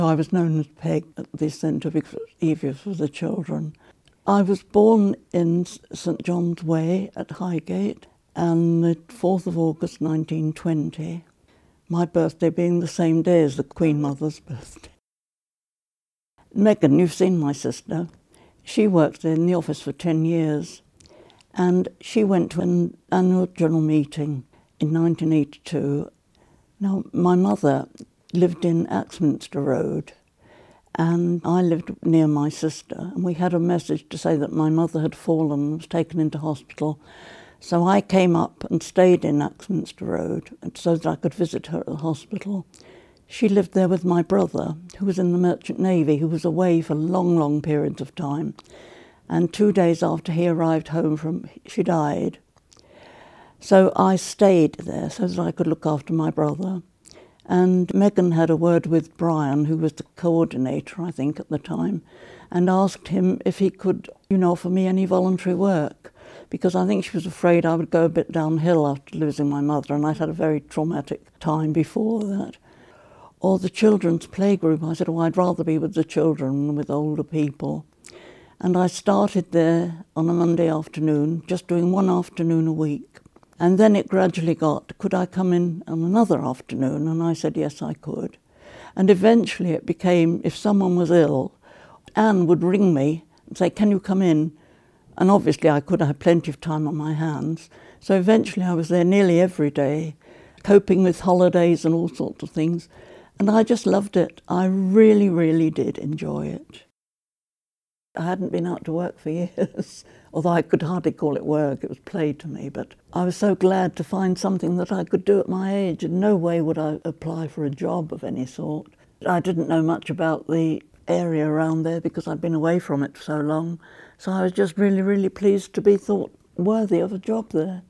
I was known as Peg at the centre because it was easier for the children. I was born in St John's Way at Highgate, and the 4th of August 1920, my birthday being the same day as the Queen Mother's birthday. Megan, you've seen my sister. She worked in the office for 10 years, and she went to an annual general meeting in 1982. Now, my mother lived in Axminster Road, and I lived near my sister, and we had a message to say that my mother had fallen and was taken into hospital. So I came up and stayed in Axminster Road so that I could visit her at the hospital. She lived there with my brother, who was in the Merchant Navy, who was away for long, long periods of time. And 2 days after he arrived home she died. So I stayed there so that I could look after my brother. And Megan had a word with Brian, who was the coordinator, I think, at the time, and asked him if he could, offer me any voluntary work, because I think she was afraid I would go a bit downhill after losing my mother, and I'd had a very traumatic time before that. Or the children's playgroup. I said, I'd rather be with the children than with older people. And I started there on a Monday afternoon, just doing one afternoon a week. And then it gradually got, could I come in on another afternoon? And I said, yes, I could. And eventually it became, if someone was ill, Anne would ring me and say, can you come in? And obviously I could, I had plenty of time on my hands. So eventually I was there nearly every day, coping with holidays and all sorts of things. And I just loved it. I really, really did enjoy it. I hadn't been out to work for years, although I could hardly call it work, it was play to me, but I was so glad to find something that I could do at my age. In no way would I apply for a job of any sort. I didn't know much about the area around there because I'd been away from it for so long, so I was just really, really pleased to be thought worthy of a job there.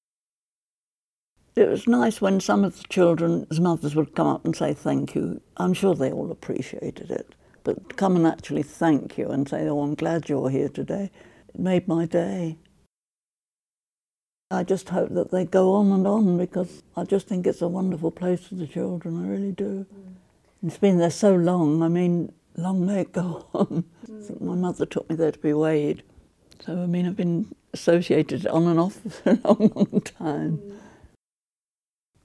It was nice when some of the children's mothers would come up and say thank you. I'm sure they all appreciated it. But come and actually thank you and say, I'm glad you're here today. It made my day. I just hope that they go on and on because I just think it's a wonderful place for the children, I really do. It's been there so long, long may it go on. I think my mother took me there to be weighed. So, I've been associated on and off for a long, long time.